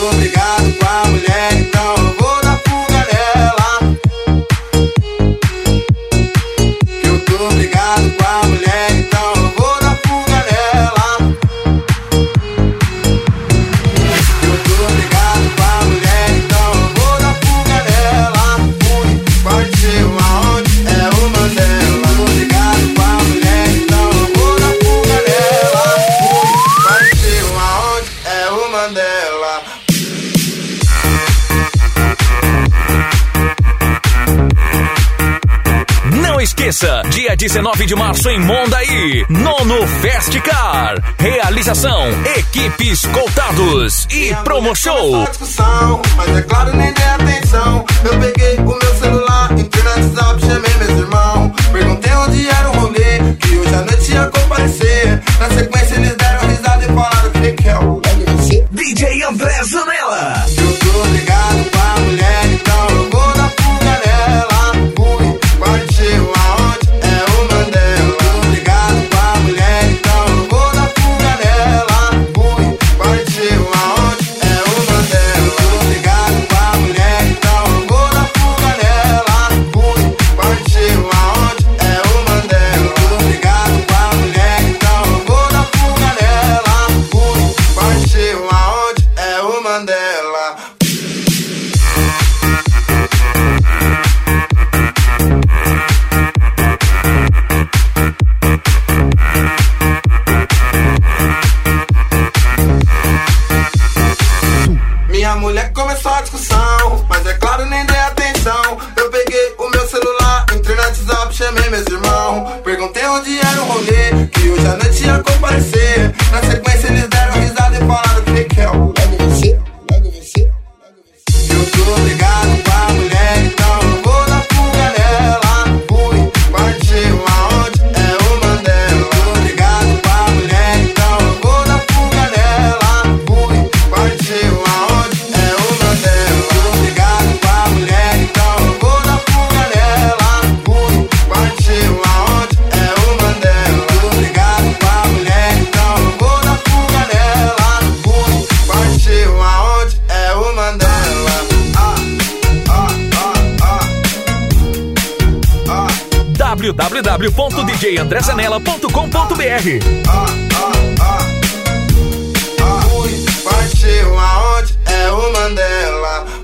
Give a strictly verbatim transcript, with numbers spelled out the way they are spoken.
tô brigado com a mulher, então eu vou dar fuga nela. Eu tô brigado com a mulher, então eu vou dar fuga nela. Eu tô brigado com a mulher, então eu vou dar fuga nela. Fui, partiu aonde é o Mandela. Tô brigado com a mulher, então eu vou dar fuga nela. Fui, partiu aonde é o Mandela. Não esqueça, dia dezenove de março em Mondaí, Nono Festcar. Realização, equipes Coltados e Promo Show. Mas é claro, nem dei atenção. Eu peguei o meu celular, entrei no WhatsApp, chamei meus irmãos. Perguntei onde era o rolê, que hoje à noite ia comparecer. Na sequência eles deram risada e falaram que que é o D J André Zanella. Eu tô ligado com a mulher, então eu vou dar fuga nela. Fui, partiu aonde é o Mandela. Tô ligado com a mulher, então eu vou dar fuga nela. Fui, partiu aonde é o Mandela. Tô ligado com a mulher, então eu vou dar fuga nela. Fui, partiu aonde é o Mandela. Tô ligado com a mulher, então eu vou dar fuga nela. Fui, partiu aonde é o Mandela. Minha mulher começou a discussão, mas é claro, nem dei atenção. Eu peguei o meu celular, entrei no WhatsApp, chamei meus irmãos. Perguntei onde era o rolê, que hoje à noite ia comparecer. Na sequência eles deram risada e falaram que que é o Eu tô brigado com a mulher, então eu vou dar fuga nela. Fui, partiu aonde é o Mandela. Tô brigado com a mulher, então eu vou dar fuga nela. Fui, partiu aonde é o Mandela. Tô brigado com a mulher, então eu vou dar fuga nela. Fui, partiu aonde é o Mandela. Tô brigado com a mulher, então eu vou dar fuga nela. Fui, partiu aonde é o Mandela. w w w ponto d j andré zanella ponto com ponto b r. Ah, ah, ah, ah. Fui, partiu aonde é o Mandela.